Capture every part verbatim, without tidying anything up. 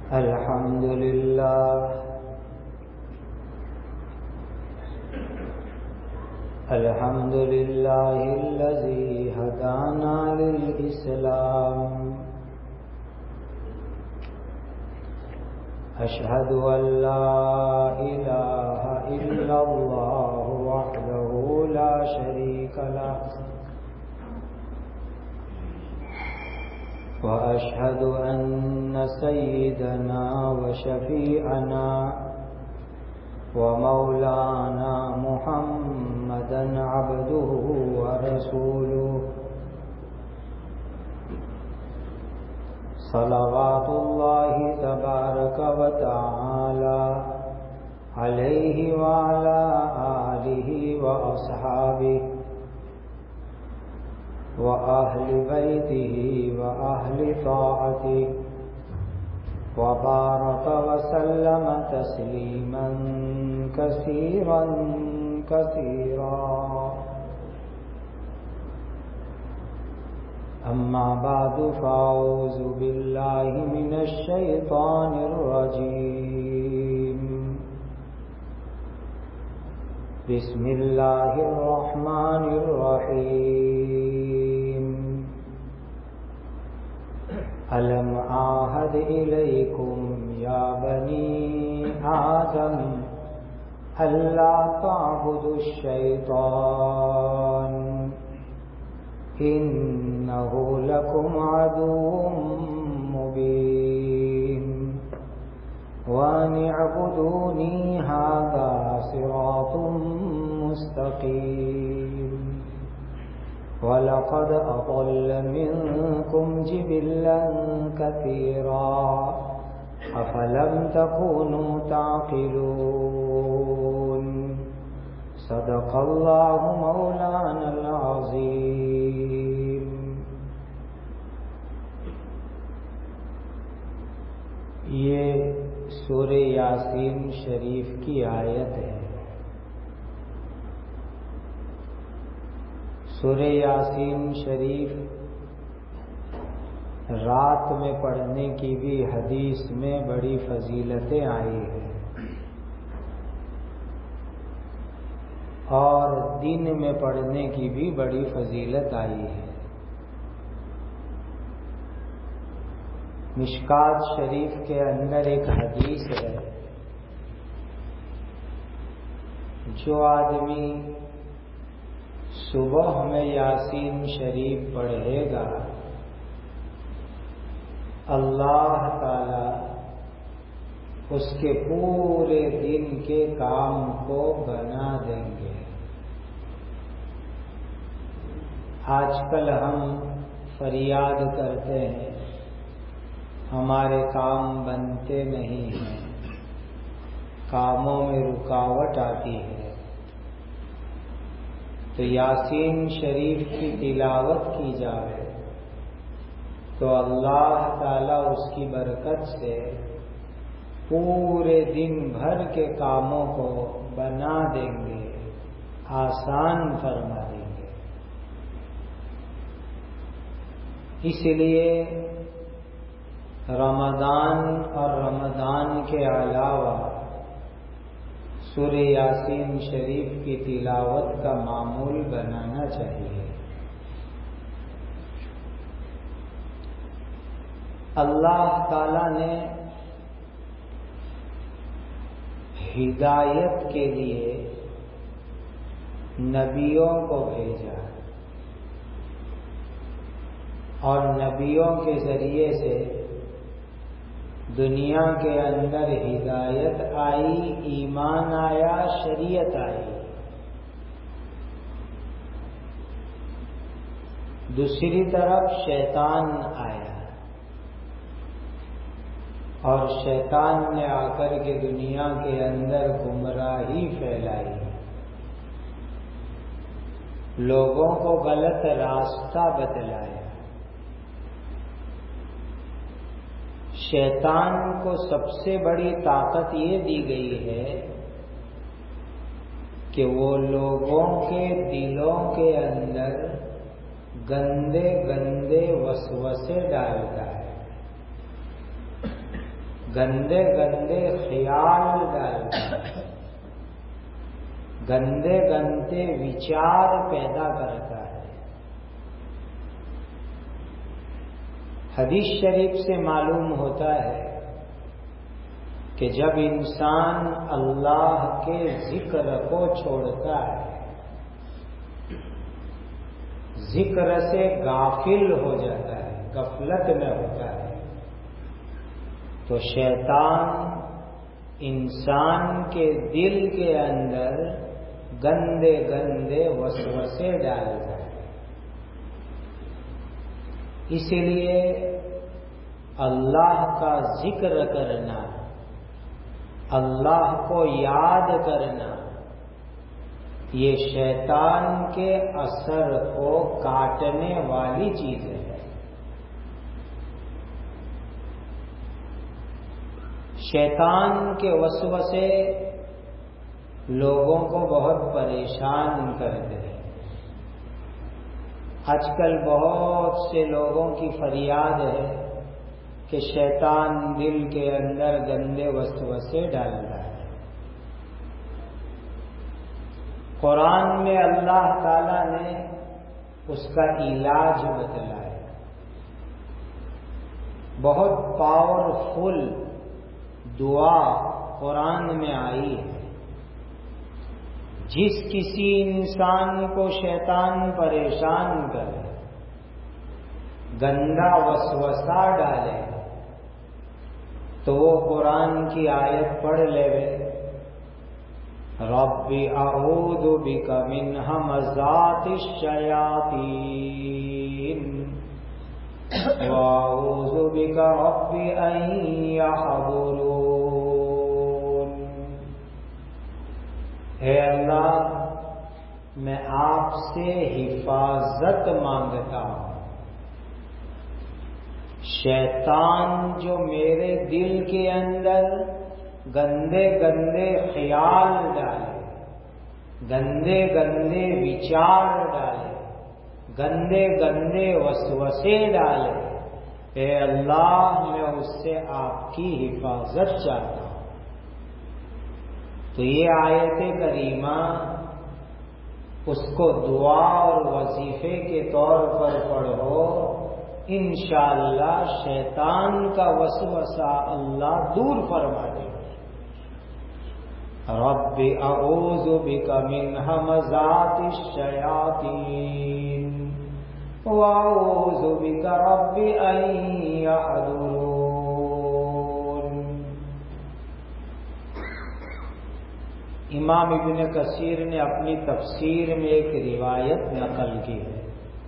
الحمد لله الحمد لله الذي هدانا للإسلام أشهد أن لا إله إلا الله وحده لا شريك له وأشهد أن سيدنا وشفيعنا ومولانا محمدا عبده ورسوله صلوات الله تبارك وتعالى عليه وعلى آله وأصحابه وأهل بيته وأهل طاعته وبارك وسلم تسليما كثيرا كثيرا. أما بعد فأعوذ بالله من الشيطان الرجيم. بسم الله الرحمن الرحيم. ألم أعهد إليكم يا بني آدم ألا تعبدوا الشيطان إنه لكم عدو مبين وأن اعبدوني هذا صراط مستقيم. ولقد أضل منكم جبلا كثيرا أفلم تكونوا تعقلون. صدق الله مولانا العظيم. یہ سورہ یاسین شریف کی آیت ہے. سورہ یاسین شریف رات میں پڑھنے کی بھی حدیث میں بڑی فضیلتیں آئی ہیں اور دن میں پڑھنے کی بھی بڑی فضیلت آئی ہے. مشکات شریف کے اندر ایک حدیث ہے، جو آدمی صبح میں یاسین شریف پڑھے گا اللہ تعالی اس کے پورے دن کے کام کو بنا دیں گے. آج کل ہم فریاد کرتے ہیں ہمارے کام بنتے نہیں ہیں، کاموں میں رکاوٹ آتی ہے. تو یاسین شریف کی تلاوت کی جائے تو اللہ تعالیٰ اس کی برکت سے پورے دن بھر کے کاموں کو بنا دیں گے، آسان فرما دیں گے. اس لیے رمضان اور رمضان کے علاوہ سورہ یاسین شریف کی تلاوت کا معمول بنانا چاہیے. اللہ تعالی نے ہدایت کے لیے نبیوں کو بھیجا اور نبیوں کے ذریعے سے دنیا کے اندر ہدایت آئی، ایمان آیا، شریعت آئی. دوسری طرف شیطان آیا اور شیطان نے آ کر کے دنیا کے اندر گمراہی پھیلائی، لوگوں کو غلط راستہ بتلایا. شیطان کو سب سے بڑی طاقت یہ دی گئی ہے کہ وہ لوگوں کے دلوں کے اندر گندے گندے وسوسے ڈالتا ہے. گندے گندے خیال ڈالتا ہے، گندے گندے وچار پیدا کرتا ہے۔ حدیث شریف سے معلوم ہوتا ہے کہ جب انسان اللہ کے ذکر کو چھوڑتا ہے، ذکر سے غافل ہو جاتا ہے، غفلت میں ہوتا ہے، تو شیطان انسان کے دل کے اندر گندے گندے وسوسے ڈالتا ہے۔ اس لیے اللہ کا ذکر کرنا، اللہ کو یاد کرنا، یہ شیطان کے اثر کو کاٹنے والی چیز ہے۔ شیطان کے وسوسے لوگوں کو بہت پریشان کرتے ہیں۔ آج کل بہت سے لوگوں کی فریاد ہے کہ شیطان دل کے اندر گندے وسوسے ڈالتا ہے۔ قرآن میں اللہ تعالی نے اس کا علاج بتلایا، بہت پاورفل دعا قرآن میں آئی ہے۔ جس کسی انسان کو شیطان پریشان کرے، گندا وسوسہ ڈالے، تو وہ قرآن کی آیت پڑھ لے وے، رب اعوذ بک من ہمزات الشیاطین واعوذ بک رب ان یحضرون۔ اے اللہ، میں آپ سے حفاظت مانگتا ہوں، شیطان جو میرے دل کے اندر گندے گندے خیال ڈالے، گندے گندے وچار ڈالے، گندے گندے وسوسے ڈالے، اے اللہ میں اس سے آپ کی حفاظت چاہتا ہوں۔ تو یہ آیت کریمہ اس کو دعا اور وظیفے کے طور پر پڑھو، انشاءاللہ شیطان کا وسوسہ اللہ دور فرما دے گا۔ رب اعوذ بک من ہمزات الشیاطین واعوذ بک رب ان یحضرون۔ امام ابن کثیر نے اپنی تفسیر میں ایک روایت نقل کی ہے،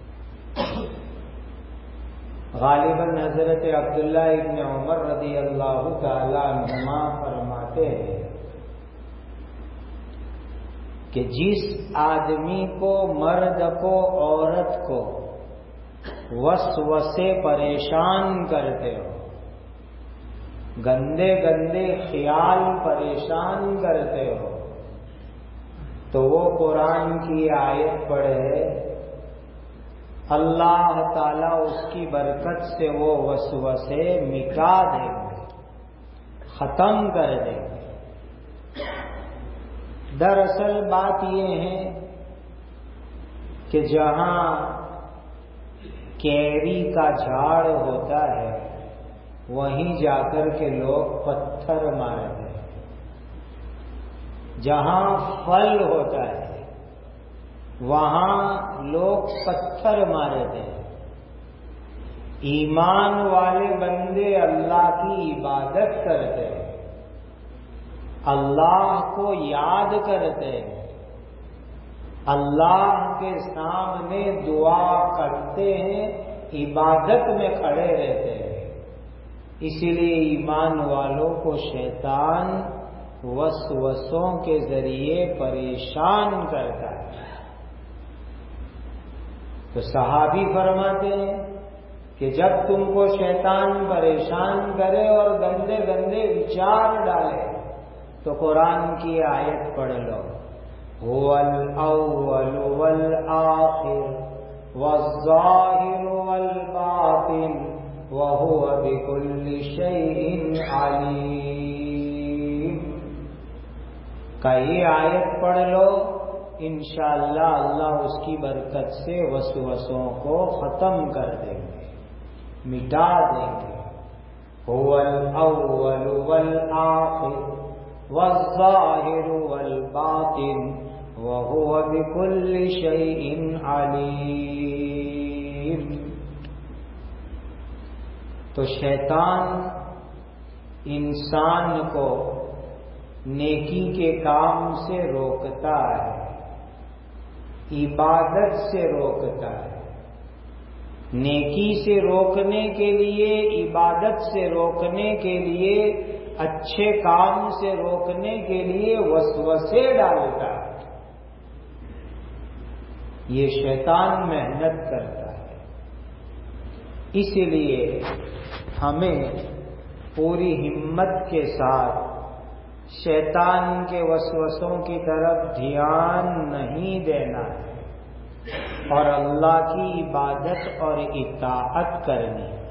غالباً حضرت عبداللہ ابن عمر رضی اللہ تعالی عنہما فرماتے ہیں کہ جس آدمی کو، مرد کو، عورت کو وسوسے پریشان کرتے ہو، گندے گندے خیال پریشان کرتے ہو، تو وہ قرآن کی آیت پڑھے، اللہ تعالیٰ اس کی برکت سے وہ وسوسے مٹا دیں گے، ختم کر دیں گے۔ دراصل بات یہ ہے کہ جہاں کیری کا جھاڑ ہوتا ہے وہیں جا کر کے لوگ پتھر مارتے ہیں، جہاں پھل ہوتا ہے وہاں لوگ پتھر مارتے ہیں۔ ایمان والے بندے اللہ کی عبادت کرتے ہیں، اللہ کو یاد کرتے ہیں، اللہ کے سامنے دعا کرتے ہیں، عبادت میں کھڑے رہتے ہیں۔ اسی لیے ایمان والوں کو شیطان وسوسوں کے ذریعے پریشان کرتا ہے۔ تو صحابی فرماتے ہیں کہ جب تم کو شیطان پریشان کرے اور گندے گندے وچار ڈالے تو قرآن کی آیت پڑھ لو، هو الاول والآخر والظاہر والباطن وَهُوَ بِكُلِّ شَيْءٍ عَلِيمٌ کا یہ آیت پڑھ لو، انشاءاللہ اللہ اس کی برکت سے وسوسوں کو ختم کر دیں گے، مٹا دیں گے۔ هُوَ الْأَوَّلُ وَالْآخِرُ وَالظَّاهِرُ وَالْبَاطِنُ وَهُوَ بِكُلِّ شَيْءٍ عَلِيمٌ۔ تو شیطان انسان کو نیکی کے کام سے روکتا ہے، عبادت سے روکتا ہے۔ نیکی سے روکنے کے لیے، عبادت سے روکنے کے لیے، اچھے کام سے روکنے کے لیے وسوسے ڈالتا ہے۔ یہ شیطان محنت کرتا ہے، اس لیے ہمیں پوری ہمت کے ساتھ شیطان کے وسوسوں کی طرف دھیان نہیں دینا ہے اور اللہ کی عبادت اور اطاعت کرنی ہے۔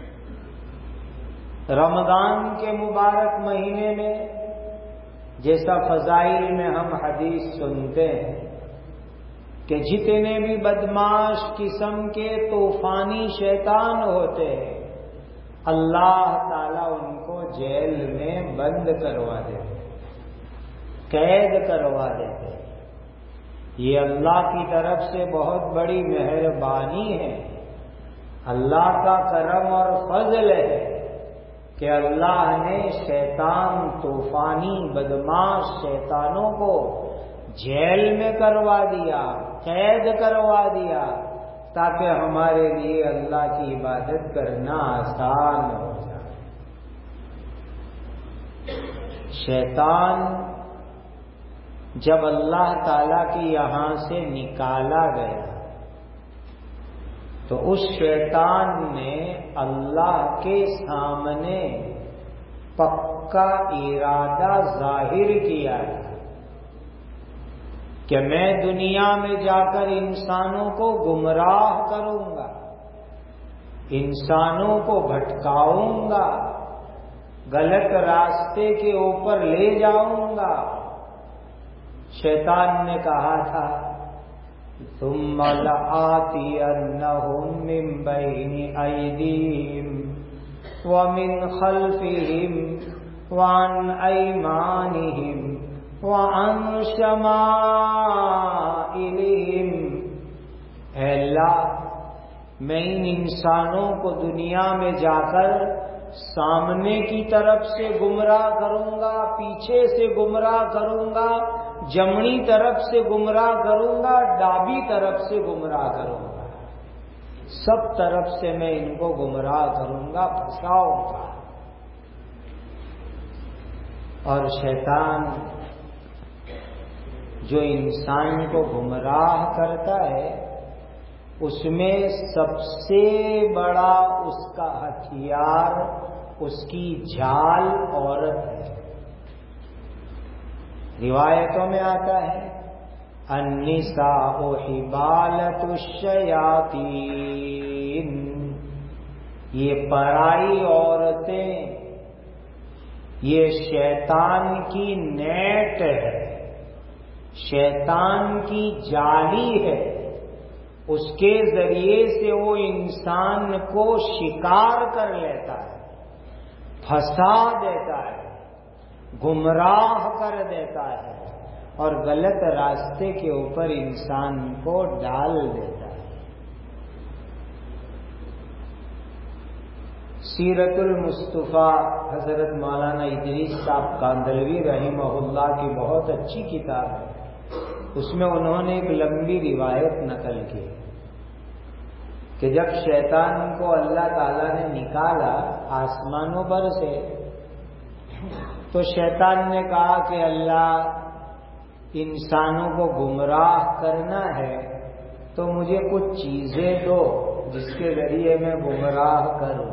رمضان کے مبارک مہینے میں جیسا فضائل میں ہم حدیث سنتے ہیں کہ جتنے بھی بدماش قسم کے طوفانی شیطان ہوتے ہیں، اللہ تعالیٰ ان کو جیل میں بند کروا دیتے، قید کروا دیتے۔ یہ اللہ کی طرف سے بہت بڑی مہربانی ہے، اللہ کا کرم اور فضل ہے کہ اللہ نے شیطان، طوفانی بدماش شیطانوں کو جیل میں کروا دیا، قید کروا دیا، تاکہ ہمارے لیے اللہ کی عبادت کرنا آسان ہو جائے۔ شیطان جب اللہ تعالی کی یہاں سے نکالا گیا تو اس شیطان نے اللہ کے سامنے پکا ارادہ ظاہر کیا ہے کہ میں دنیا میں جا کر انسانوں کو گمراہ کروں گا، انسانوں کو بھٹکاؤں گا، غلط راستے کے اوپر لے جاؤں گا۔ شیطان نے کہا تھا ثم لآتینہم من بین ایدیہم ومن خلفہم وعن ایمانہم وعن شمائلہم۔ اے اللہ، میں ان انسانوں کو دنیا میں جا کر سامنے کی طرف سے گمراہ کروں گا، پیچھے سے گمراہ کروں گا، جمنی طرف سے گمراہ کروں گا، ڈابی طرف سے گمراہ کروں گا، سب طرف سے میں ان کو گمراہ کروں گا، پھنساؤں گا۔ اور شیطان جو انسان کو گمراہ کرتا ہے، اس میں سب سے بڑا اس کا ہتھیار، اس کی جال عورت ہے۔ روایتوں میں آتا ہے النساء حبالۃ الشیاطین، یہ پرائی عورتیں یہ شیطان کی نیٹ ہے، شیطان کی جالی ہے، اس کے ذریعے سے وہ انسان کو شکار کر لیتا ہے، پھنسا دیتا ہے، گمراہ کر دیتا ہے اور غلط راستے کے اوپر انسان کو ڈال دیتا ہے۔ سیرت المصطفیٰ حضرت مولانا ادریس صاحب کاندھلوی رحمہ اللہ کی بہت اچھی کتاب ہے، اس میں انہوں نے ایک لمبی روایت نقل کی کہ جب شیطان کو اللہ تعالیٰ نے نکالا آسمانوں پر سے تو شیطان نے کہا کہ اللہ، انسانوں کو گمراہ کرنا ہے تو مجھے کچھ چیزیں دو جس کے ذریعے میں گمراہ کروں۔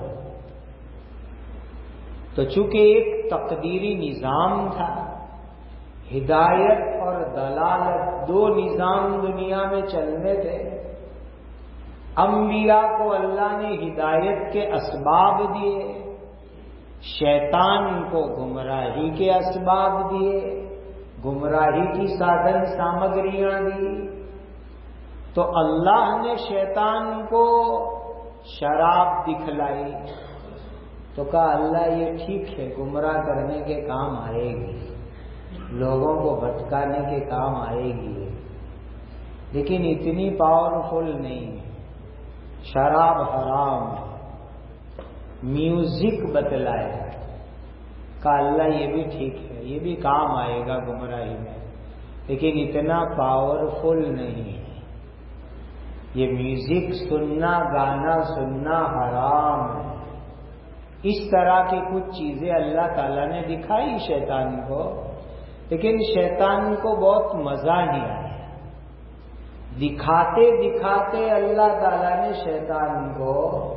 تو چونکہ ایک تقدیری نظام تھا، ہدایت اور دلالت دو نظام دنیا میں چلنے تھے، انبیاء کو اللہ نے ہدایت کے اسباب دیے، شیطان کو گمراہی کے اسباب دیے، گمراہی کی سادن سامگریاں دی۔ تو اللہ نے شیطان کو شراب دکھلائی تو کہا اللہ یہ ٹھیک ہے، گمراہ کرنے کے کام آئے گی، لوگوں کو بھٹکانے کے کام آئے گی، لیکن اتنی پاورفل نہیں ہے۔ شراب حرام ہے، میوزک بتلایا، کہا اللہ یہ بھی ٹھیک ہے، یہ بھی کام آئے گا گمراہی میں، لیکن اتنا پاورفل نہیں ہے۔ یہ میوزک سننا، گانا سننا حرام ہے۔ اس طرح کی کچھ چیزیں اللہ تعالیٰ نے دکھائی شیطان کو، لیکن شیطان کو بہت مزہ نہیں آیا۔ دکھاتے دکھاتے اللہ تعالیٰ نے شیطان کو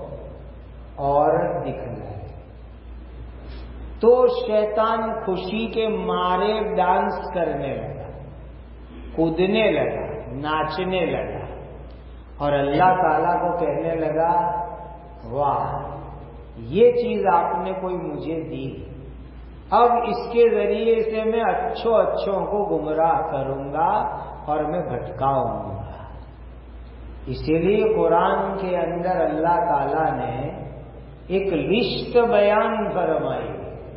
عورت دکھلائی تو شیطان خوشی کے مارے ڈانس کرنے لگا، کودنے لگا، ناچنے لگا، اور اللہ تعالیٰ کو کہنے لگا واہ یہ چیز آپ نے کوئی مجھے دی، اب اس کے ذریعے سے میں اچھوں اچھوں کو گمراہ کروں گا اور میں بھٹکاؤں گا۔ اسی لیے قرآن کے اندر اللہ تعالیٰ نے ایک لسٹ بیان فرمائی،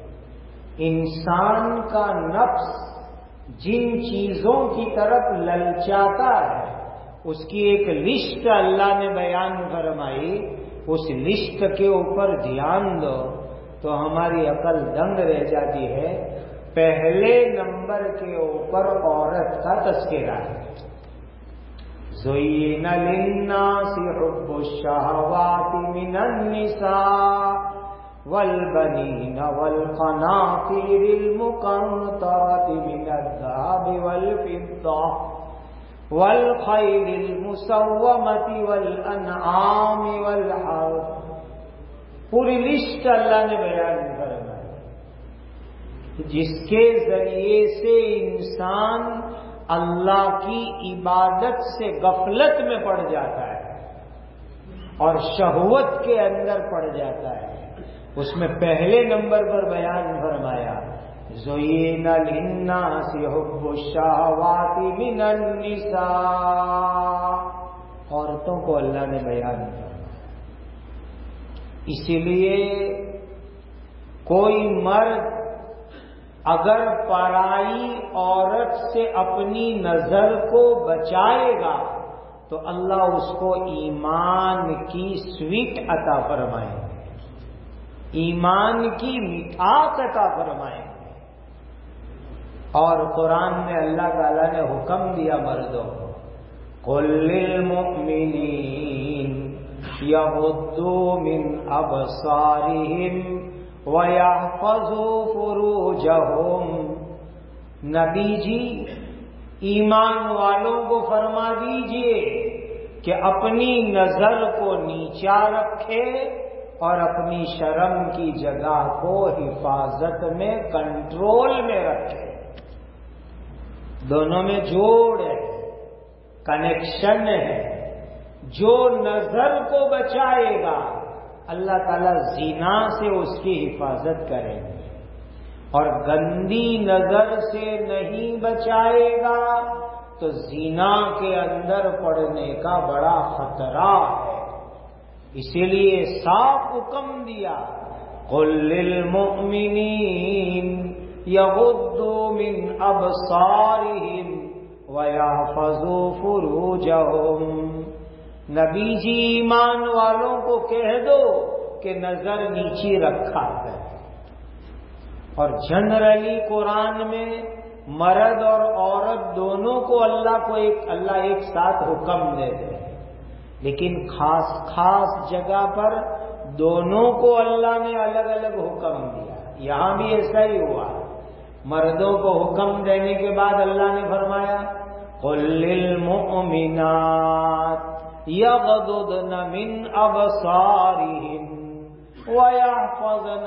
انسان کا نفس جن چیزوں کی طرف للچاتا ہے اس کی ایک لسٹ اللہ نے بیان فرمائی، اس لسٹ کے اوپر دھیان دو تو ہماری عقل دنگ رہ جاتی ہے۔ پہلے نمبر کے اوپر عورت کا تذکرہ ہے، زُيِّنَ لِلنَّاسِ حُبُّ الشَّهَوَاتِ مِنَ النِّسَاءِ وَالْبَنِينَ وَالْقَنَاطِيرِ الْمُقَنطَرَةِ مِنَ الذَّهَبِ وَالْفِضَّةِ وَالْخَيْلِ الْمُسَوَّمَةِ وَالْأَنْعَامِ وَالْحَرْثِ، پوری لسٹ اللہ نے بیان فرمائی، جس کے ذریعے سے انسان اللہ کی عبادت سے غفلت میں پڑ جاتا ہے اور شہوت کے اندر پڑ جاتا ہے۔ اس میں پہلے نمبر پر بیان فرمایا زُيِّنَ لِلنَّاسِ حُبُّ الشَّهَوَاتِ مِنَ النِّسَاءِ، عورتوں کو اللہ نے بیان فرمایا۔ اسی لیے کوئی مرد اگر پرائی عورت سے اپنی نظر کو بچائے گا تو اللہ اس کو ایمان کی سویٹ عطا فرمائیں گے، ایمان کی مٹھاس عطا فرمائیں گے۔ اور قرآن میں اللہ تعالیٰ نے حکم دیا مردوں کو، قُل لِّلْمُؤْمِنِينَ يَغُضُّوا مِنْ أَبْصَارِهِمْ وَيَحْفَظُوا فُرُوجَهُمْ، نبی جی ایمان والوں کو فرما دیجئے کہ اپنی نظر کو نیچا رکھے اور اپنی شرم کی جگہ کو حفاظت میں، کنٹرول میں رکھے۔ دونوں میں جوڑ ہے، کنیکشن ہے۔ جو نظر کو بچائے گا اللہ تعالیٰ زنا سے اس کی حفاظت کریں گے، اور گندی نظر سے نہیں بچائے گا تو زنا کے اندر پڑنے کا بڑا خطرہ ہے۔ اسی لیے صاف حکم دیا، قُل لِّلْمُؤْمِنِينَ يَغُضُّوا مِنْ أَبْصَارِهِمْ وَيَحْفَظُوا فُرُوجَهُمْ، نبی جی ایمان والوں کو کہہ دو کہ نظر نیچی رکھا ہے۔ اور جنرلی قرآن میں مرد اور عورت دونوں کو اللہ کو ایک اللہ ایک ساتھ حکم دیتے ہیں، لیکن خاص خاص جگہ پر دونوں کو اللہ نے الگ الگ حکم دیا۔ یہاں بھی ایسا ہی ہوا، مردوں کو حکم دینے کے بعد اللہ نے فرمایا قُل لِّلْمُؤْمِنَاتِ يَغْضُضْنَ مِنْ أَبْصَارِهِنَّ وَيَحْفَظْنَ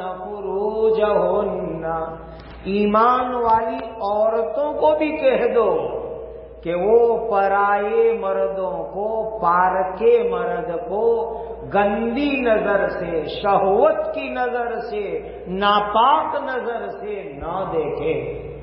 فُرُوجَهُنَّ، ایمان والی عورتوں کو بھی کہہ دو کہ وہ پرائے مردوں کو، پارکے مرد کو گندی نظر سے، شہوت کی نظر سے، ناپاک نظر سے نہ دیکھے۔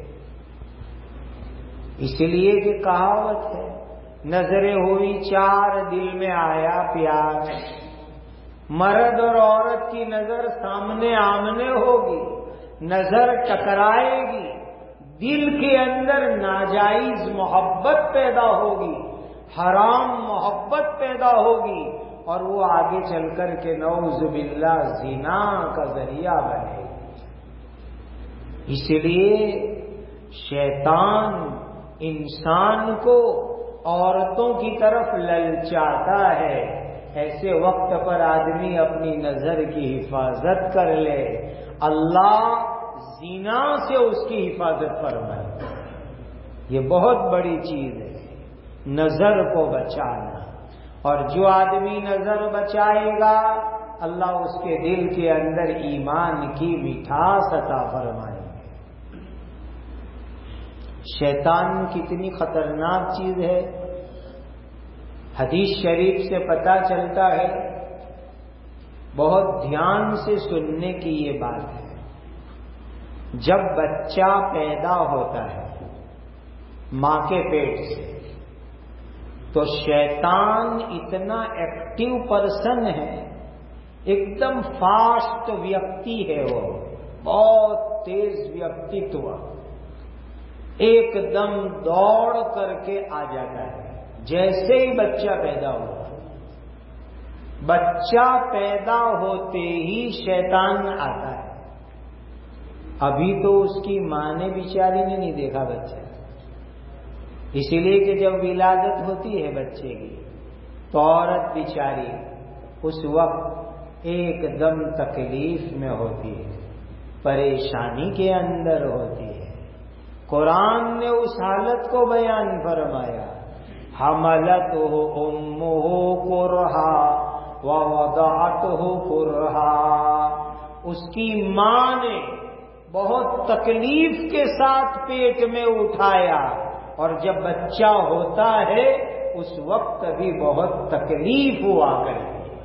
اس لیے کہ کہاوت ہے، نظریں ہوئی چار دل میں آیا پیار۔ مرد اور عورت کی نظر سامنے آمنے ہوگی، نظر ٹکرائے گی، دل کے اندر ناجائز محبت پیدا ہوگی، حرام محبت پیدا ہوگی، اور وہ آگے چل کر کے نعوذ باللہ زنا کا ذریعہ بنے گی۔ اس لیے شیطان انسان کو عورتوں کی طرف للچاتا ہے۔ ایسے وقت پر آدمی اپنی نظر کی حفاظت کر لے، اللہ زنا سے اس کی حفاظت فرمائے۔ یہ بہت بڑی چیز ہے، نظر کو بچانا۔ اور جو آدمی نظر بچائے گا، اللہ اس کے دل کے اندر ایمان کی مٹھاس عطا فرمائے گا۔ شیطان کتنی خطرناک چیز ہے، حدیث شریف سے پتہ چلتا ہے۔ بہت دھیان سے سننے کی یہ بات ہے۔ جب بچہ پیدا ہوتا ہے ماں کے پیٹ سے، تو شیطان اتنا ایکٹیو پرسن ہے، ایک دم فاسٹ ویکتی ہے، وہ بہت تیز ویکتیتو، ایک دم دوڑ کر کے آ جاتا ہے جیسے ہی بچہ پیدا ہوا۔ بچہ پیدا ہوتے ہی شیطان آتا ہے۔ ابھی تو اس کی ماں نے بیچاری نے نہیں دیکھا بچہ، اسی لیے کہ جب ولادت ہوتی ہے بچے کی تو عورت بیچاری اس وقت ایک دم تکلیف میں ہوتی ہے، پریشانی کے اندر ہوتی ہے۔ قرآن نے اس حالت کو بیان فرمایا، حملتہ امہ کرہا ووضعتہ کرہا۔ اس کی ماں نے بہت تکلیف کے ساتھ پیٹ میں اٹھایا، اور جب بچہ ہوتا ہے اس وقت بھی بہت تکلیف ہوا کرتی ہے۔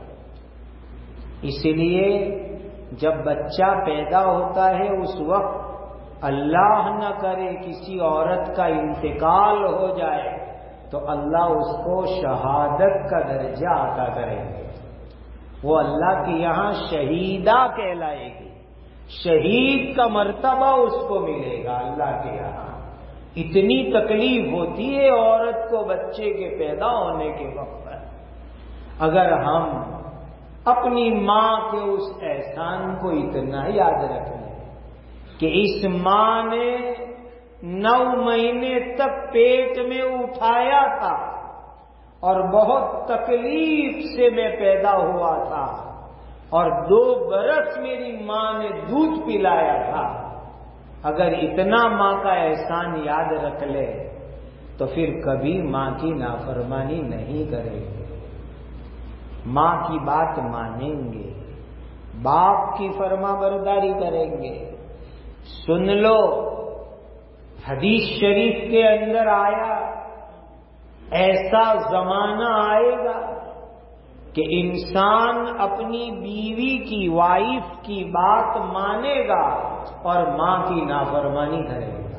اس لیے جب بچہ پیدا ہوتا ہے اس وقت اللہ نہ کرے کسی عورت کا انتقال ہو جائے تو اللہ اس کو شہادت کا درجہ عطا کریں گے، وہ اللہ کے یہاں شہیدہ کہلائے گی، شہید کا مرتبہ اس کو ملے گا اللہ کے یہاں۔ اتنی تکلیف ہوتی ہے عورت کو بچے کے پیدا ہونے کے وقت پر۔ اگر ہم اپنی ماں کے اس احسان کو اتنا یاد رکھ لیں کہ اس ماں نے نو مہینے تک پیٹ میں اٹھایا تھا اور بہت تکلیف سے میں پیدا ہوا تھا، اور دو برس میری ماں نے دودھ پلایا تھا، اگر اتنا ماں کا احسان یاد رکھ لے تو پھر کبھی ماں کی نافرمانی نہیں کریں گے، ماں کی بات مانیں گے، باپ کی فرما برداری کریں گے۔ سن لو، حدیث شریف کے اندر آیا، ایسا زمانہ آئے گا کہ انسان اپنی بیوی کی، وائف کی بات مانے گا اور ماں کی نافرمانی کرے گا،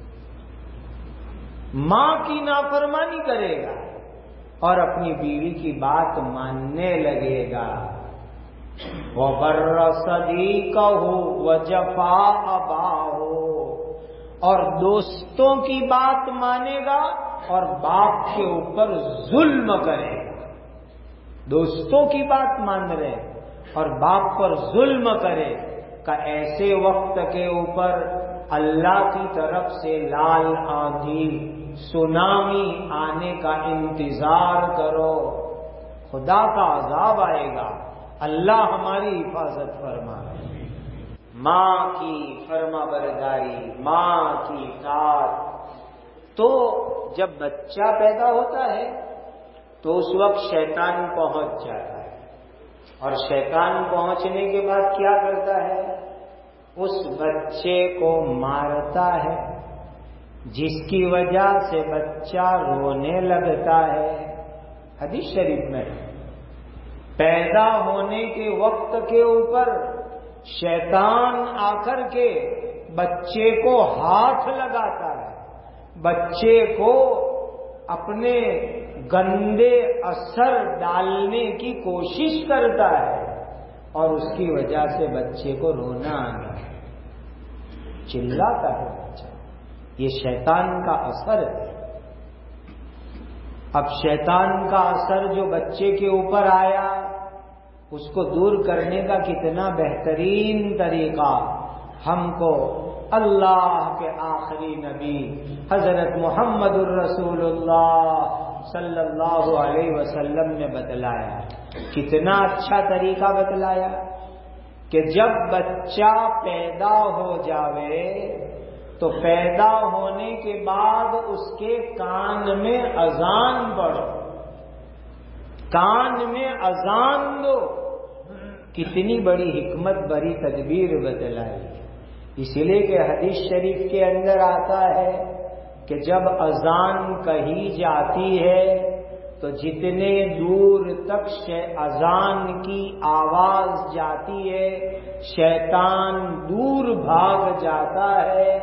ماں کی نافرمانی کرے گا اور اپنی بیوی کی بات ماننے لگے گا۔ وَبَرَّ صَدِيقَهُ وَجَفَا أَبَاهُ، اور دوستوں کی بات مانے گا اور باپ کے اوپر ظلم کرے گا۔ دوستوں کی بات مان رہے اور باپ پر ظلم کرے کہ ایسے وقت کے اوپر اللہ کی طرف سے لال آندھی، سونامی آنے کا انتظار کرو، خدا کا عذاب آئے گا۔ اللہ ہماری حفاظت فرمائے۔ ماں کی فرما برداری، ماں کی اطاعت۔ تو جب بچہ پیدا ہوتا ہے تو اس وقت شیطان پہنچ جاتا ہے، اور شیطان پہنچنے کے بعد کیا کرتا ہے؟ اس بچے کو مارتا ہے، جس کی وجہ سے بچہ رونے لگتا ہے. حدیث شریف میں پیدا ہونے کے وقت کے اوپر شیطان آ کر کے بچے کو ہاتھ لگاتا ہے، بچے کو اپنے گندے اثر ڈالنے کی کوشش کرتا ہے، اور اس کی وجہ سے بچے کو رونا آنا ہے، چلاتا ہے بچہ. یہ شیطان کا اثر ہے. اب شیطان کا اثر جو بچے کے اوپر آیا، اس کو دور کرنے کا کتنا بہترین طریقہ ہم کو اللہ کے آخری نبی حضرت محمد الرسول اللہ صلی اللہ علیہ وسلم نے بتلایا. کتنا اچھا طریقہ بتلایا کہ جب بچہ پیدا ہو جاوے تو پیدا ہونے کے بعد اس کے کان میں اذان پڑھو، کان میں اذان دو. کتنی بڑی حکمت بری تدبیر بتلائی. اس لیے کہ حدیث شریف کے اندر آتا ہے کہ جب اذان کہی جاتی ہے تو جتنے دور تک اذان کی آواز جاتی ہے شیطان دور بھاگ جاتا ہے.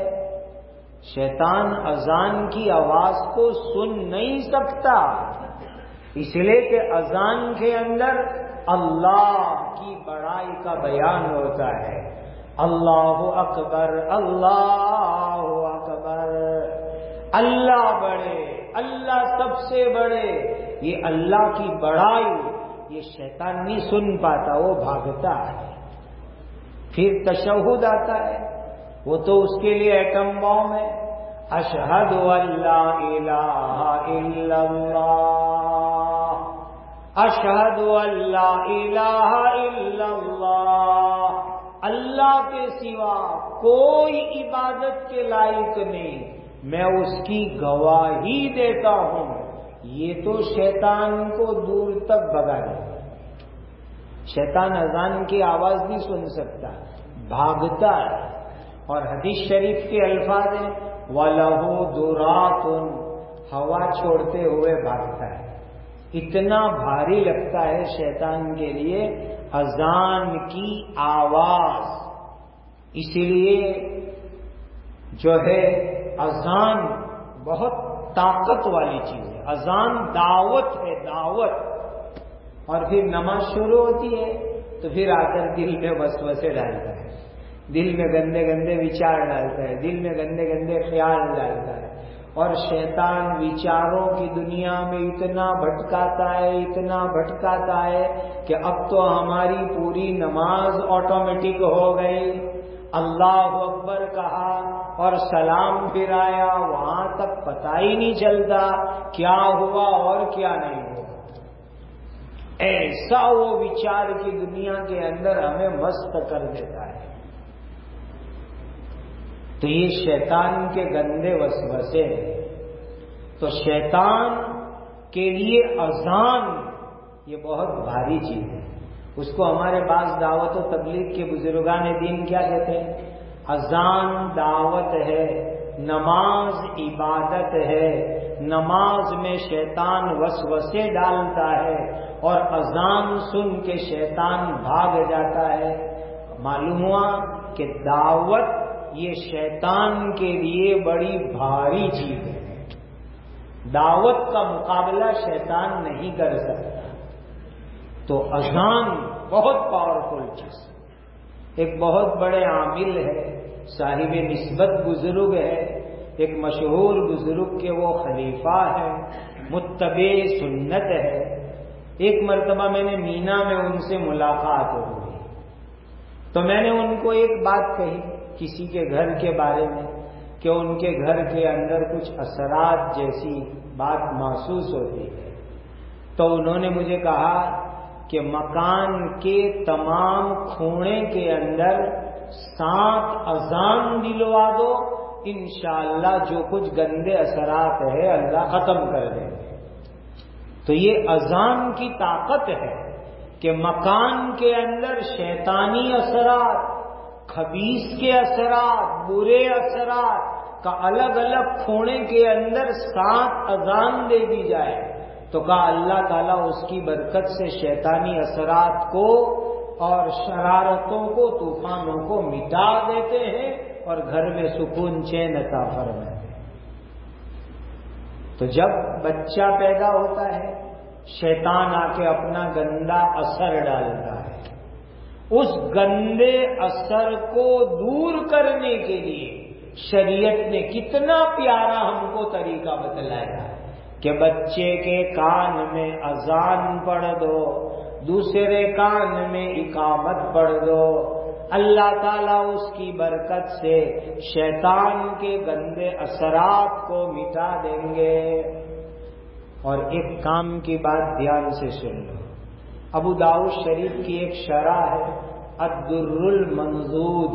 شیطان اذان کی آواز کو سن نہیں سکتا، اس لیے کہ اذان کے اندر اللہ کی بڑائی کا بیان ہوتا ہے. اللہ اکبر، اللہ اکبر، اللہ بڑے، اللہ سب سے بڑے. یہ اللہ کی بڑائی یہ شیطان نہیں سن پاتا، وہ بھاگتا ہے. پھر تشہد آتا ہے، وہ تو اس کے لیے ایٹم بم ہے. اشہد ان لا الہ الا اللہ، اشہد ان لا الہ الا اللہ، اللہ کے سوا کوئی عبادت کے لائق نہیں، میں اس کی گواہی دیتا ہوں. یہ تو شیطان کو دور تک بھگا دیتا. شیطان اذان کی آواز نہیں سن سکتا، بھاگتا ہے. اور حدیث شریف کے الفاظ ہیں وَلَهُ دُرَاتٌ، ہوا چھوڑتے ہوئے بھاگتا ہے. اتنا بھاری لگتا ہے شیطان کے لیے اذان کی آواز. اس لیے جو ہے اذان بہت طاقت والی چیز ہے. اذان دعوت ہے، دعوت. اور پھر نماز شروع ہوتی ہے تو پھر آ کر دل میں وسوسے ڈالتا ہے، دل میں گندے گندے وچار ڈالتا ہے، دل میں گندے گندے خیال ڈالتا ہے. اور شیطان وچاروں کی دنیا میں اتنا بھٹکاتا ہے، اتنا بھٹکاتا ہے کہ اب تو ہماری پوری نماز آٹومیٹک ہو گئی. اللہ اکبر کہا اور سلام پھرایا، وہاں تک پتہ ہی نہیں چلتا کیا ہوا اور کیا نہیں ہوا. ایسا وہ وچار کی دنیا کے اندر ہمیں مست کر دیتا ہے. تو یہ شیطان کے گندے وسوسے ہیں. تو شیطان کے لیے اذان یہ بہت بھاری چیز ہے. اس کو ہمارے بعض دعوت و تبلیغ کے بزرگان دین کیا کہتے ہیں؟ اذان دعوت ہے، نماز عبادت ہے. نماز میں شیطان وسوسے ڈالتا ہے اور اذان سن کے شیطان بھاگ جاتا ہے. معلوم ہوا کہ دعوت یہ شیطان کے لیے بڑی بھاری چیز ہے. دعوت کا مقابلہ شیطان نہیں کر سکتا. تو اذان بہت پاورفل چیز. ایک بہت بڑے عامل ہے، صاحب نسبت بزرگ ہے، ایک مشہور بزرگ کے وہ خلیفہ ہے، متبع سنت ہے. ایک مرتبہ میں نے مینا میں ان سے ملاقات ہوئی تو میں نے ان کو ایک بات کہی کسی کے گھر کے بارے میں کہ ان کے گھر کے اندر کچھ اثرات جیسی بات محسوس ہوتی ہے. تو انہوں نے مجھے کہا کہ مکان کے تمام کونے کے اندر سات اذان دلوا دو، انشاءاللہ جو کچھ گندے اثرات ہے اللہ ختم کر دیں گے. تو یہ اذان کی طاقت ہے کہ مکان کے اندر شیطانی اثرات، خبیث کے اثرات، برے اثرات کہ الگ الگ کھونے کے اندر سات اذان دے دی جائے، تو کہا اللہ تعالیٰ اس کی برکت سے شیطانی اثرات کو اور شرارتوں کو، طوفانوں کو مٹا دیتے ہیں اور گھر میں سکون چین عطا فرماتے ہیں۔ تو جب بچہ پیدا ہوتا ہے شیطان آ کے اپنا گندا اثر ڈالتا ہے، اس گندے اثر کو دور کرنے کے لیے شریعت نے کتنا پیارا ہم کو طریقہ بتلایا کہ بچے کے کان میں اذان پڑھ دو، دوسرے کان میں اقامت پڑھ دو، اللہ تعالیٰ اس کی برکت سے شیطان کے گندے اثرات کو مٹا دیں گے۔ اور ایک کام کی بات دھیان سے سن لو، ابو داؤد شریف کی ایک شرح ہے الدر المنضود،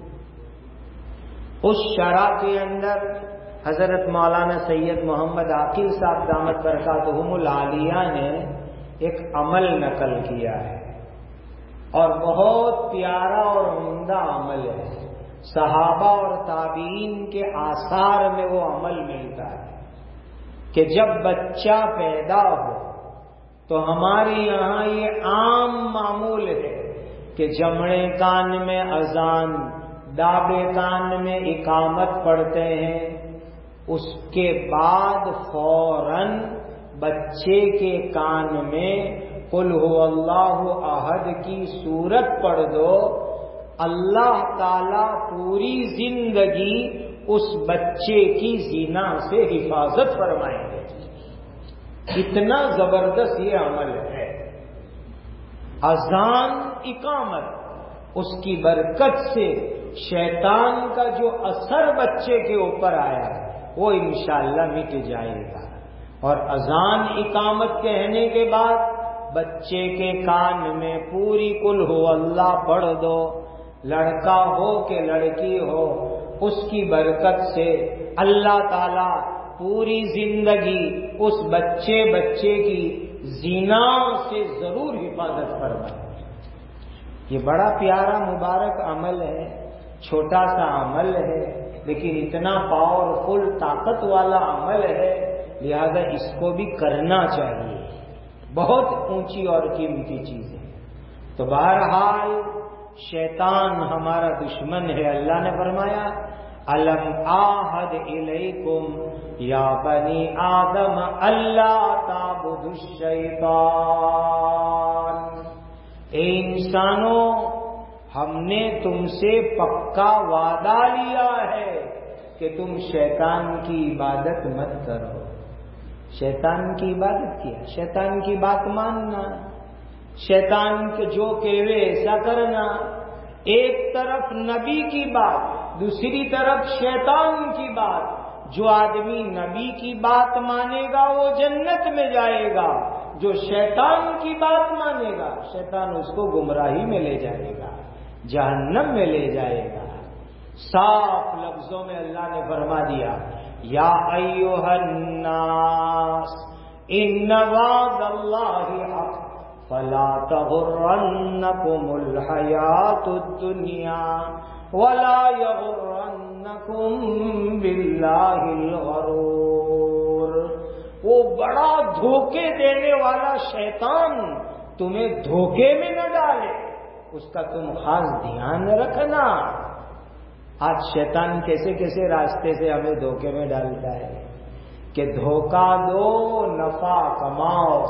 اس شرح کے اندر حضرت مولانا سید محمد عاقل صاحب دامت برکاتہم العالیہ نے ایک عمل نقل کیا ہے اور بہت پیارا اور عمدہ عمل ہے، صحابہ اور تابعین کے آثار میں وہ عمل ملتا ہے کہ جب بچہ پیدا ہو تو ہمارے یہاں یہ عام معمول ہے کہ جمڑے کان میں اذان، دابے کان میں اقامت پڑھتے ہیں، اس کے بعد فوراً بچے کے کان میں قل هو اللہ احد کی سورت پڑھ دو، اللہ تعالی پوری زندگی اس بچے کی زنا سے حفاظت فرمائیں گے۔ اتنا زبردست یہ عمل ہے، اذان اقامت، اس کی برکت سے شیطان کا جو اثر بچے کے اوپر آیا ہے وہ انشاءاللہ مٹ جائے گا۔ اور اذان اقامت کہنے کے بعد بچے کے کان میں پوری قل ہو اللہ پڑھ دو، لڑکا ہو کہ لڑکی ہو، اس کی برکت سے اللہ تعالی پوری زندگی اس بچے بچے کی زنا سے ضرور حفاظت فرمائے۔ یہ بڑا پیارا مبارک عمل ہے، چھوٹا سا عمل ہے لیکن اتنا پاورفل طاقت والا عمل ہے، لہذا اس کو بھی کرنا چاہیے، بہت اونچی اور قیمتی چیز ہے۔ تو بہرحال شیطان ہمارا دشمن ہے، اللہ نے فرمایا الم آہد الیکم یا بنی آدم اللہ تعبدوا الشیطان، اے انسانوں ہم نے تم سے پکا وعدہ لیا ہے کہ تم شیطان کی عبادت مت کرو۔ شیطان کی عبادت کیا؟ شیطان کی بات ماننا، شیطان کے جو کہے ایسا کرنا، ایک طرف نبی کی بات دوسری طرف شیطان کی بات۔ جو آدمی نبی کی بات مانے گا وہ جنت میں جائے گا، جو شیطان کی بات مانے گا شیطان اس کو گمراہی میں لے جائے گا، جہنم میں لے جائے گا۔ صاف لفظوں میں اللہ نے فرما دیا یا ایھا الناس ان وعد اللہ حق فلا تغرنکم الحیات الدنیا ولا یغرنکم باللہ الغرور۔ وہ بڑا دھوکے دینے والا شیطان تمہیں دھوکے میں نہ ڈالے، اس کا تم خاص دھیان رکھنا۔ آج شیطان کیسے کیسے راستے سے ہمیں دھوکے میں ڈالتا ہے کہ دھوکہ دو نفع کماؤ،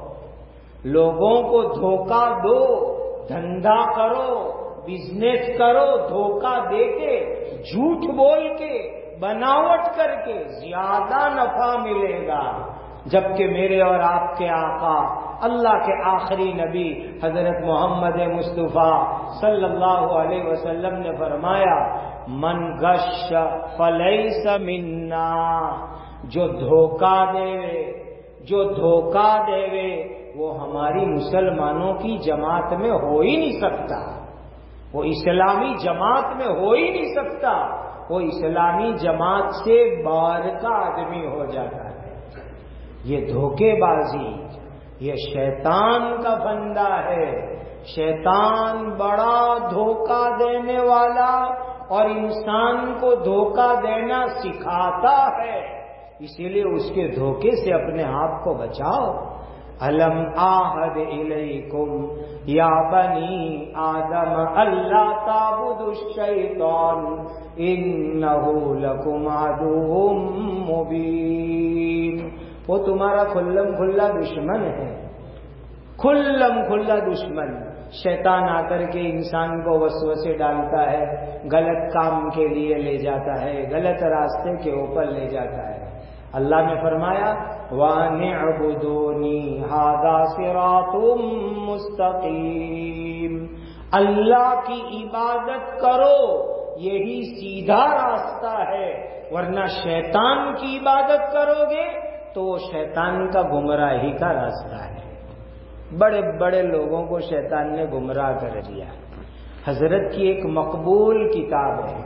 لوگوں کو دھوکہ دو، دھندا کرو، بزنس کرو، دھوکہ دے کے، جھوٹ بول کے، بناوٹ کر کے زیادہ نفع ملے گا، جبکہ میرے اور آپ کے آقا اللہ کے آخری نبی حضرت محمد مصطفیٰ صلی اللہ علیہ وسلم نے فرمایا من غش فلیس منا، جو دھوکہ دے جو دھوکہ دے وہ ہماری مسلمانوں کی جماعت میں ہو ہی نہیں سکتا، وہ اسلامی جماعت میں ہو ہی نہیں سکتا، وہ اسلامی جماعت سے باہر کا آدمی ہو جاتا ہے۔ یہ دھوکے بازی یہ شیطان کا بندہ ہے، شیطان بڑا دھوکہ دینے والا اور انسان کو دھوکہ دینا سکھاتا ہے، اسی لیے اس کے دھوکے سے اپنے آپ کو بچاؤ۔ الم آہد الیکم یا بنی آدم اللہ تعبدوا الشیطان انہ لکم عدو مبین۔ وہ تمہارا کھلم کھلا دشمن ہے، کھلم کھلا دشمن۔ شیطان آ کر کے انسان کو وسوسے ڈالتا ہے، غلط کام کے لیے لے جاتا ہے، غلط راستے کے اوپر لے جاتا ہے۔ اللہ نے فرمایا وَأَنِ هَذَا صِرَاطٌ مُسْتَقِيمٌ، اللہ کی عبادت کرو، یہی سیدھا راستہ ہے، ورنہ شیطان کی عبادت کرو گے تو وہ شیطان کا گمراہی کا راستہ ہے۔ بڑے بڑے لوگوں کو شیطان نے گمراہ کر دیا۔ حضرت کی ایک مقبول کتاب ہے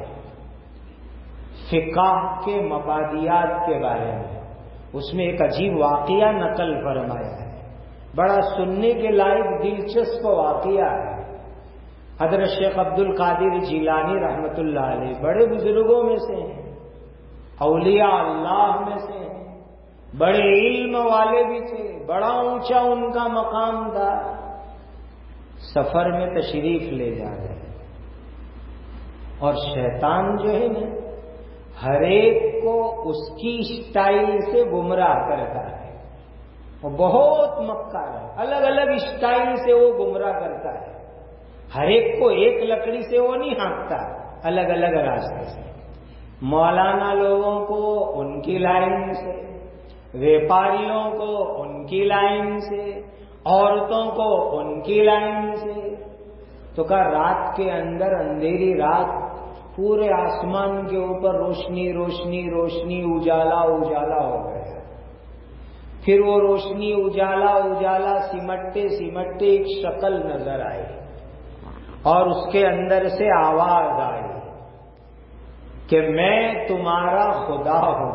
فقہ کے مبادیات کے بارے میں، اس میں ایک عجیب واقعہ نقل فرمایا ہے، بڑا سننے کے لائق دلچسپ واقعہ ہے۔ حضرت شیخ عبد القادر جیلانی رحمت اللہ علیہ بڑے بزرگوں میں سے ہیں، اولیاء اللہ میں سے ہیں، بڑے علم والے بھی تھے، بڑا اونچا ان کا مقام تھا۔ سفر میں تشریف لے جا رہے ہیں اور شیطان جو ہے نا ہر ایک کو اس کی اسٹائل سے گمراہ کرتا ہے، وہ بہت مکار ہے، الگ الگ اسٹائل سے وہ گمراہ کرتا ہے، ہر ایک کو ایک لکڑی سے وہ نہیں ہانکتا، الگ الگ راستے سے۔ مولانا لوگوں کو ان کی لائن سے، ویپاریوں کو ان کی لائن سے، عورتوں کو ان کی لائن سے۔ تو کہا رات کے اندر اندھیری رات پورے آسمان کے اوپر روشنی روشنی روشنی اجالا اجالا ہو گیا، پھر وہ روشنی اجالا اجالا سمٹتے سمٹتے ایک شکل نظر آئی اور اس کے اندر سے آواز آئی کہ میں تمہارا خدا ہوں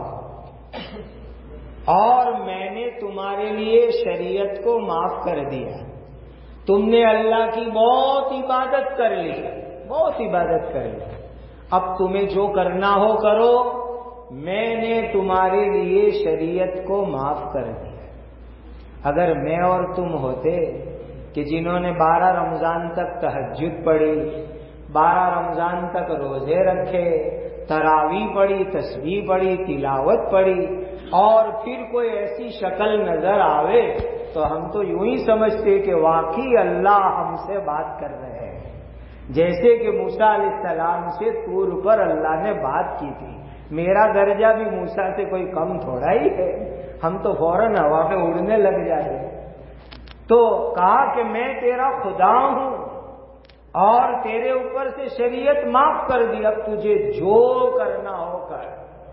اور میں نے تمہارے لیے شریعت کو معاف کر دیا، تم نے اللہ کی بہت عبادت کر لی، بہت عبادت کر لی، اب تمہیں جو کرنا ہو کرو، میں نے تمہارے لیے شریعت کو معاف کر دیا۔ اگر میں اور تم ہوتے کہ جنہوں نے بارہ رمضان تک تہجد پڑھی، بارہ رمضان تک روزے رکھے، تراویح پڑھی، تسبیح پڑھی، تلاوت پڑھی، اور پھر کوئی ایسی شکل نظر آوے تو ہم تو یوں ہی سمجھتے کہ واقعی اللہ ہم سے بات کر رہے ہیں، جیسے کہ موسیٰ علیہ السلام سے طور پر اللہ نے بات کی تھی۔ میرا درجہ بھی موسیٰ سے کوئی کم تھوڑا ہی ہے، ہم تو فوراً ہوا پہ اڑنے لگ جاتے۔ تو کہا کہ میں تیرا خدا ہوں اور تیرے اوپر سے شریعت معاف کر دی، اب تجھے جو کرنا ہو کر۔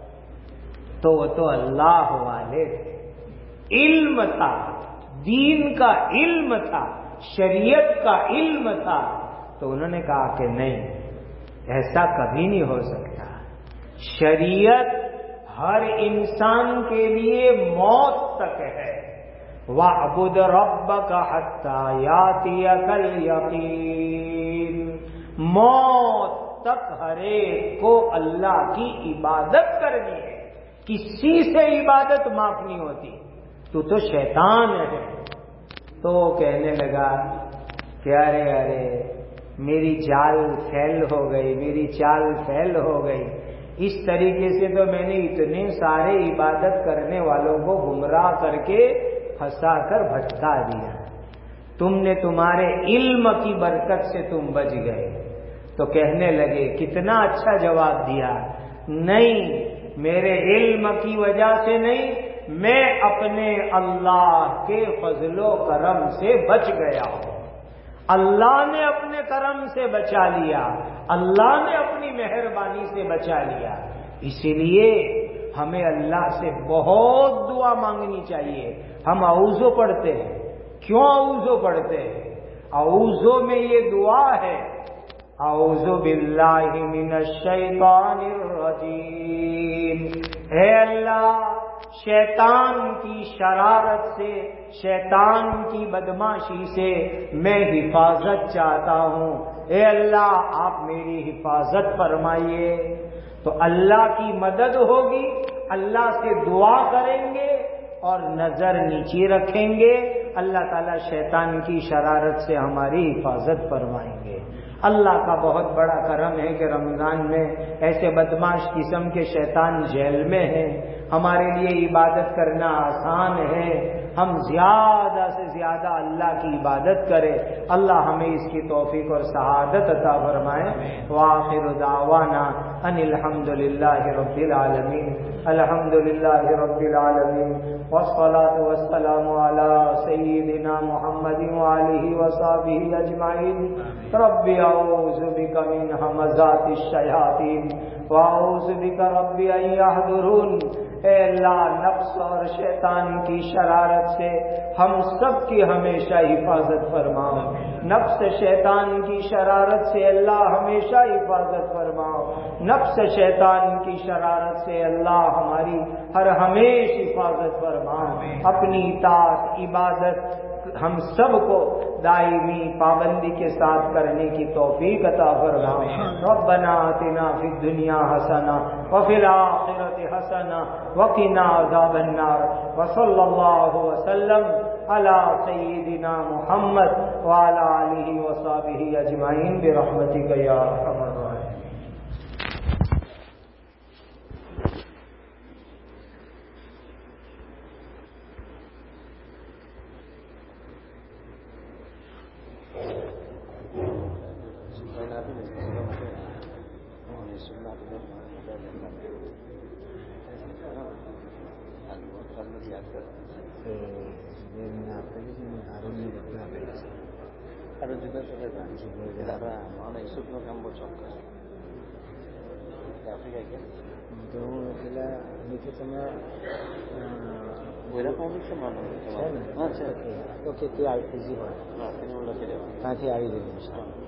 تو وہ تو اللہ والے تھے، علم تھا، دین کا علم تھا، شریعت کا علم تھا، تو انہوں نے کہا کہ نہیں، ایسا کبھی نہیں ہو سکتا، شریعت ہر انسان کے لیے موت تک ہے۔ وَاعْبُدْ رَبَّكَ حَتَّى يَأْتِيَكَ الْيَقِينُ، موت تک ہر ایک کو اللہ کی عبادت کرنی ہے، کسی سے عبادت معاف نہیں ہوتی۔ تو تو شیطان ہے۔ تو کہنے لگا کہ ارے ارے میری چال فیل ہو گئی، میری چال فیل ہو گئی، اس طریقے سے تو میں نے اتنے سارے عبادت کرنے والوں کو گمراہ کر کے پھنسا کر بھٹکا دیا، تم نے تمہارے علم کی برکت سے تم بچ گئے۔ تو کہنے لگے کتنا اچھا جواب دیا، نہیں میرے علم کی وجہ سے نہیں، میں اپنے اللہ کے فضل و کرم سے بچ گیا ہوں، اللہ نے اپنے کرم سے بچا لیا، اللہ نے اپنی مہربانی سے بچا لیا۔ اسی لیے ہمیں اللہ سے بہت دعا مانگنی چاہیے۔ ہم اعوذ پڑھتے ہیں، کیوں اعوذ پڑھتے ہیں؟ اعوذ میں یہ دعا ہے، اعوذ باللہ من الشیطان الرجیم، اے اللہ شیطان کی شرارت سے، شیطان کی بدماشی سے میں حفاظت چاہتا ہوں، اے اللہ آپ میری حفاظت فرمائیے۔ تو اللہ کی مدد ہوگی، اللہ سے دعا کریں گے اور نظر نیچے رکھیں گے، اللہ تعالیٰ شیطان کی شرارت سے ہماری حفاظت فرمائیں گے۔ اللہ کا بہت بڑا کرم ہے کہ رمضان میں ایسے بدماش قسم کے شیطان جیل میں ہیں، ہمارے لیے عبادت کرنا آسان ہے، ہم زیادہ سے زیادہ اللہ کی عبادت کریں، اللہ ہمیں اس کی توفیق اور سعادت عطا فرمائے۔ وآخر دعوانا ان الحمد للہ رب العالمین، الحمد للہ رب العالمین، والصلاة والسلام علی سیدنا محمد وآلہ وصحبہ اجمعین۔ رب اعوذ بک من ہمزات الشیاطین واعوذ بک رب ان یحضرون۔ اے اللہ نفس اور شیطان کی شرارت سے ہم سب کی ہمیشہ حفاظت فرماؤ، نفس شیطان کی شرارت سے اللہ ہمیشہ حفاظت فرماؤ، نفس شیطان کی شرارت سے اللہ ہماری ہر ہمیش حفاظت فرماؤ، اپنی اطاعت عبادت ہم سب کو دائمی پابندی کے ساتھ کرنے کی توفیق عطا فرماؤ۔ ربنا آتنا فی الدنیا حسنہ وفی الآخرۃ حسنہ وقنا عذاب النار، وصلی اللہ وسلم علی سیدنا محمد وعلی آلہ وصحبہ اجمعین برحمتک یا ارحم الراحمین۔ Ada juga saya darah, mana isuknya kamu coklat. Tapi kayak gitu. Bila itu sama, berapa orang semana? Ah, oke, oke, itu I P Z. Ah, ini udah tidak. Nanti I P Z.